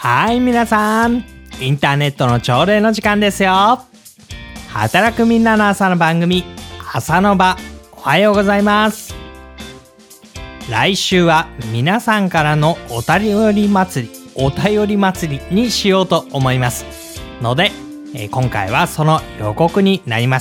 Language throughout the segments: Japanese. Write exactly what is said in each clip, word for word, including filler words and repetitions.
はい、皆さん、インターネットの朝礼の時間ですよ。働くみんなの朝の番組、朝の場、おはようございます。来週は皆さんからのお便り祭り、お便り祭りにしようと思いますので、えー、今回はその予告になります。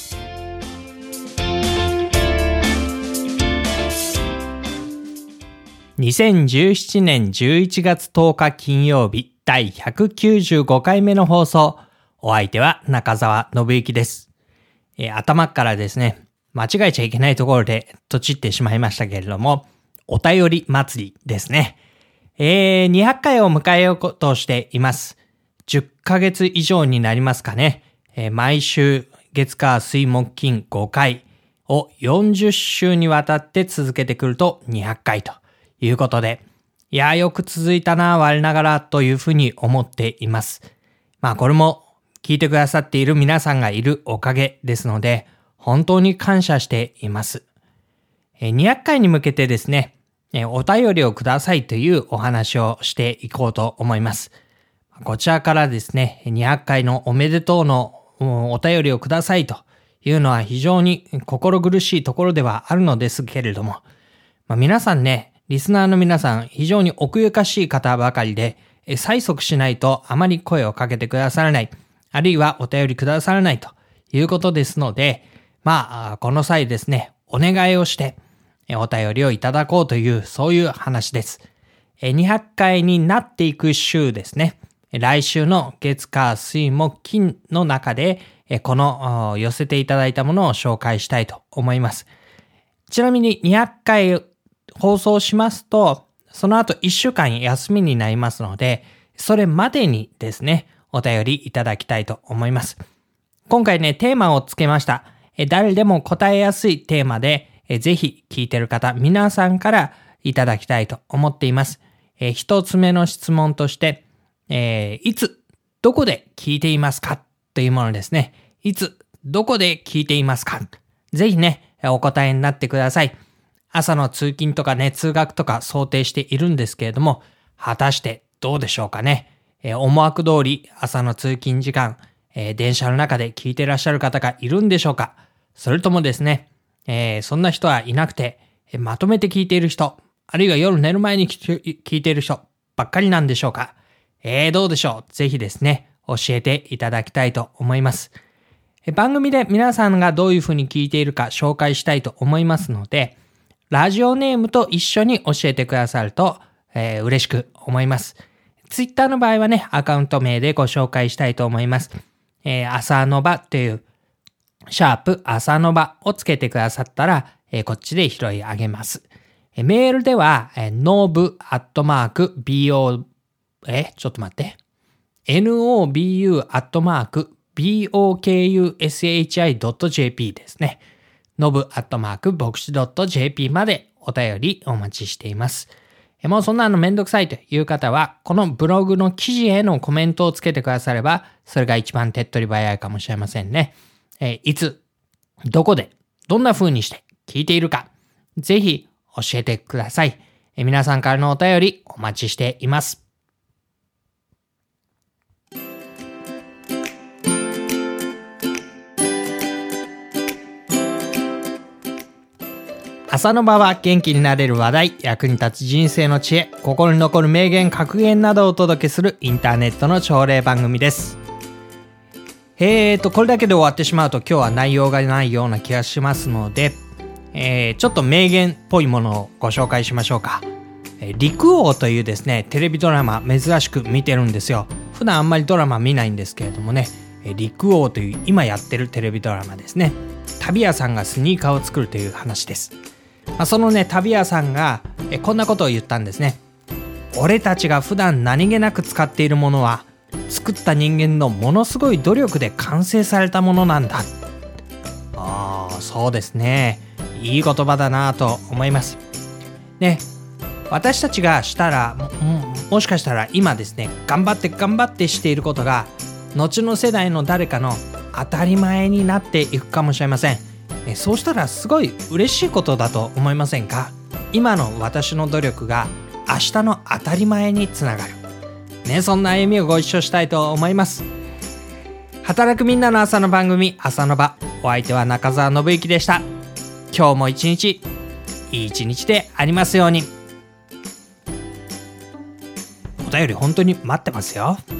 にせんじゅうななねんじゅういちがつとおか金曜日だいひゃくきゅうじゅうごかいめの放送。お相手は中澤信之です。えー、頭からですね、間違えちゃいけないところでとちってしまいましたけれども、お便り祭りですね。えー、にひゃっかいを迎えようとしています。じゅっかげつ以上になりますかね。えー、毎週月火水木金ごかいをよんじゅっしゅうにわたって続けてくるとにひゃっかいということで、いやーよく続いたな我ながらというふうに思っています。まあこれも聞いてくださっている皆さんがいるおかげですので、本当に感謝しています。にひゃっかいに向けてですね、お便りをくださいというお話をしていこうと思います。こちらからですね、にひゃっかいのおめでとうのお便りをくださいというのは非常に心苦しいところではあるのですけれども、まあ、皆さんね、リスナーの皆さん非常に奥ゆかしい方ばかりで、催促しないとあまり声をかけてくださらない、あるいはお便りくださらないということですので、まあ、この際ですね、お願いをして、お便りをいただこうという、そういう話です。にひゃっかいになっていく週ですね。来週の月火水木金の中で、この寄せていただいたものを紹介したいと思います。ちなみににひゃっかい放送しますと、その後いっしゅうかん休みになりますので、それまでにですね、お便りいただきたいと思います。今回ね、テーマをつけました。誰でも答えやすいテーマで、ぜひ聞いてる方、皆さんからいただきたいと思っています。一つ目の質問として、えー、いつ、どこで聞いていますかというものですね。いつ、どこで聞いていますか。ぜひね、お答えになってください。朝の通勤とかね、通学とか想定しているんですけれども、果たしてどうでしょうかね。えー、思惑通り朝の通勤時間、えー、電車の中で聞いてらっしゃる方がいるんでしょうか。それともですね、えー、そんな人はいなくて、えー、まとめて聞いている人、あるいは夜寝る前に聞いている人ばっかりなんでしょうか。えー、どうでしょう。ぜひですね、教えていただきたいと思います。えー、番組で皆さんがどういうふうに聞いているか紹介したいと思いますので、ラジオネームと一緒に教えてくださると、えー、嬉しく思います。ツイッターの場合はね、アカウント名でご紹介したいと思います。えー、朝の場という、シャープ朝の場をつけてくださったら、えー、こっちで拾い上げます。えー、メールでは、えー、ノブアットマーク bo えちょっと待って。nobu アットマーク bokushi.jp ですね。ノブアットマークボクシ .jp までお便りお待ちしています。もうそんなのめんどくさいという方は、このブログの記事へのコメントをつけてくだされば、それが一番手っ取り早いかもしれませんね。えー、いつ、どこで、どんな風にして聞いているか、ぜひ教えてください。えー、皆さんからのお便りお待ちしています。朝の場は元気になれる話題、役に立つ人生の知恵、心に残る名言、格言などをお届けするインターネットの朝礼番組です。えーと、これだけで終わってしまうと今日は内容がないような気がしますので、えー、ちょっと名言っぽいものをご紹介しましょうか。えー、陸王というですね、テレビドラマ珍しく見てるんですよ。普段あんまりドラマ見ないんですけれどもね、えー、陸王という今やってるテレビドラマですね。旅屋さんがスニーカーを作るという話です。まあ、そのね、旅屋さんがえこんなことを言ったんですね。俺たちが普段何気なく使っているものは、作った人間のものすごい努力で完成されたものなんだ。ああ、そうですね。いい言葉だなと思います。ね、私たちがしたら も, もしかしたら今ですね、頑張って頑張ってしていることが、後の世代の誰かの当たり前になっていくかもしれません。えそうしたらすごい嬉しいことだと思いませんか？今の私の努力が明日の当たり前につながる。 ね、そんな歩みをご一緒したいと思います。働くみんなの朝の番組、朝の場。お相手は中澤信之でした。今日も一日、いい一日でありますように。お便り本当に待ってますよ。